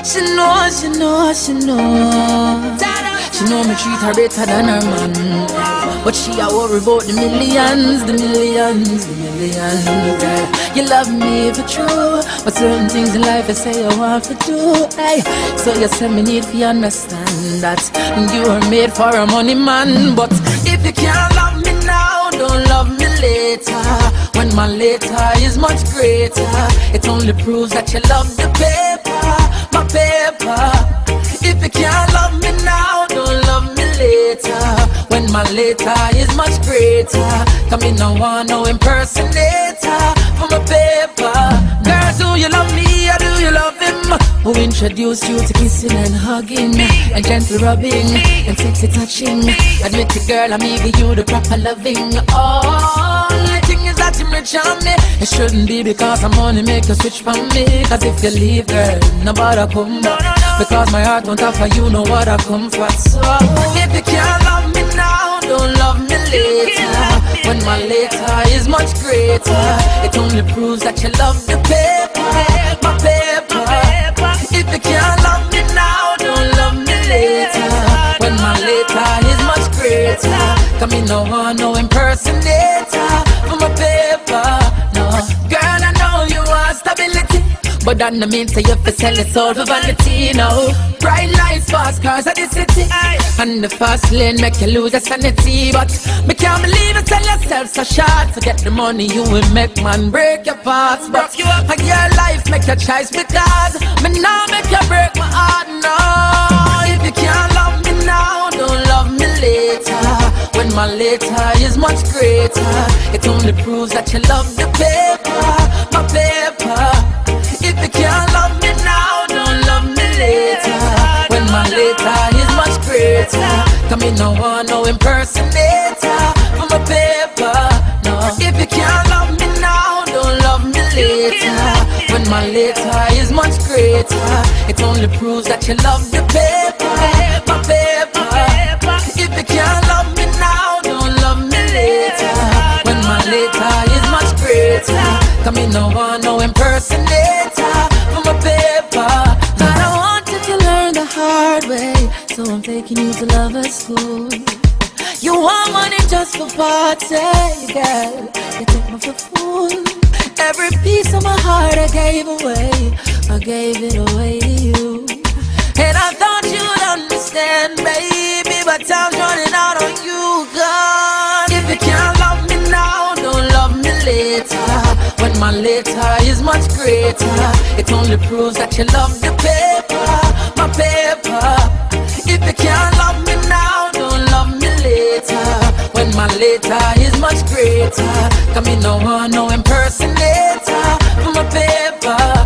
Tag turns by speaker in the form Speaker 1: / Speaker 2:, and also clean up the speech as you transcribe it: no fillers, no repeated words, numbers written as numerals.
Speaker 1: She know, she know, she know. She know me treat her better than her man, but she a worry about the millions, the millions, the millions. Yeah. You love me for true, but certain things in life I say I want to do. Hey. So you say me need to understand that you are made for a money man. But if you can't love me now, don't love me later. When my later is much greater, it only proves that you love the paper, my paper. If you can't love me now, don't love me later. When my later is much greater, come in no one, no impersonator for my paper. Girl, do you love me or do you love him? Who introduced you to kissing and hugging and gentle rubbing and sexy touching? Admit it, girl, I'm giving you the proper loving. Oh, the thing is that you're rich on me. It shouldn't be because I'm only make you switch from me. Cause if you leave, girl, nobody come back. Because my heart won't offer you know what I come for. So if you can't love me now, don't love me later. When my later is much greater, it only proves that you love the paper, my paper. If you can't love me now, don't love me later. When my later is much greater, come in no one, no impersonator for my paper. No, girl, I know you want stability, but that no mean say you fi sell it all for vanity. No, bright lights, fast cars at the city, and the fast lane make you lose your sanity. But me can't believe you sell yourself so short. To get the money you will make man break your parts. But your life make your choice because me now make you break my heart. No, if you can't love me now, don't love me later. When my later is much greater, it only proves that you love the paper, my paper. If you can't love me now, don't love me later. When my later is much greater, come in no one, no impersonator for my paper. No, if you can't love me now, don't love me later. When my later is much greater, it only proves that you love the paper, my paper. If you can't love me now, don't love me later. When my later is much greater, come in no one, no impersonator for my paper. But I wanted to learn the hard way, so I'm taking you to lover school. You want money just for party, girl, you take me for fool. Every piece of my heart I gave away, I gave it away to you. And I thought you'd understand, baby, but time's running out on you, God. If you can't love me now, don't love me later. When my later is much greater, it only proves that you love the paper, my paper. If you can't love me now, don't love me later. When my later is much greater, come in no one, no impersonator for my paper.